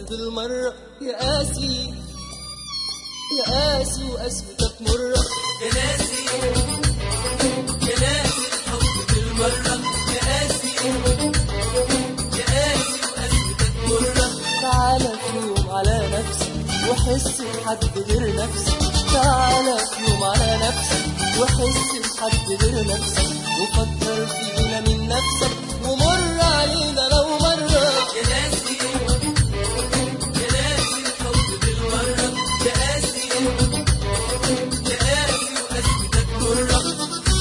بالمرة يا قاسي يا قاسي وقسوتك مرة يا ناسي يا ناسي الحب بالمرة يا قاسي يا قاسي وقسوتك مرة. تعالى في يوم على نفسي وحس بحد غير نفسي، تعالى في يوم على نفسي وحس بحد غير نفسي، وفكر فينا من نفسك ومر علينا لو مرة. يا ناسي يا ناسي الحب بالمرة يا قاسي يا قاسي وقسوتك مرة.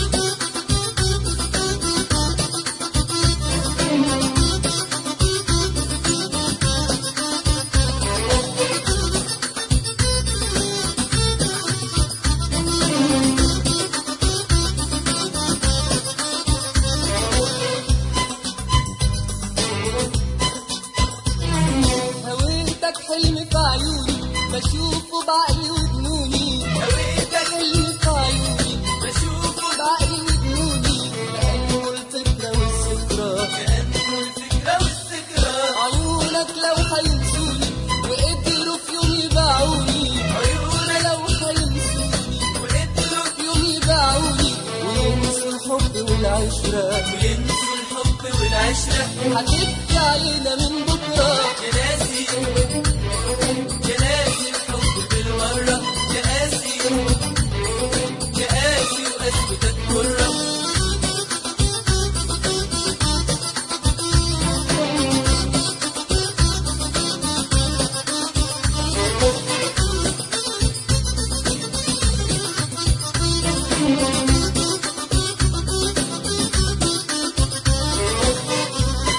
هويتك حلم في عيوني بشوفه بعقلي وجنوني، هويتك حلم في عيوني بشوفه بعقلي وجنوني، كأنه الفكرة والذكرى كأنه الفكرة والذكرى. عيونك لو هينسوني وقدروا في يوم يباعوني، عيونك لو هينسوني وقدروا في يوم يباعوني وينسوا الحب والعشرة وينسوا الحب والعشرة. هتبكي علينا من بكرة. يا ناسي يا ناسي الحب بالمرة يا قاسي يا قاسي وقسوتك مرة.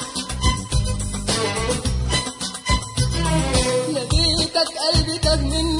يا بيتك قلبي تاه مني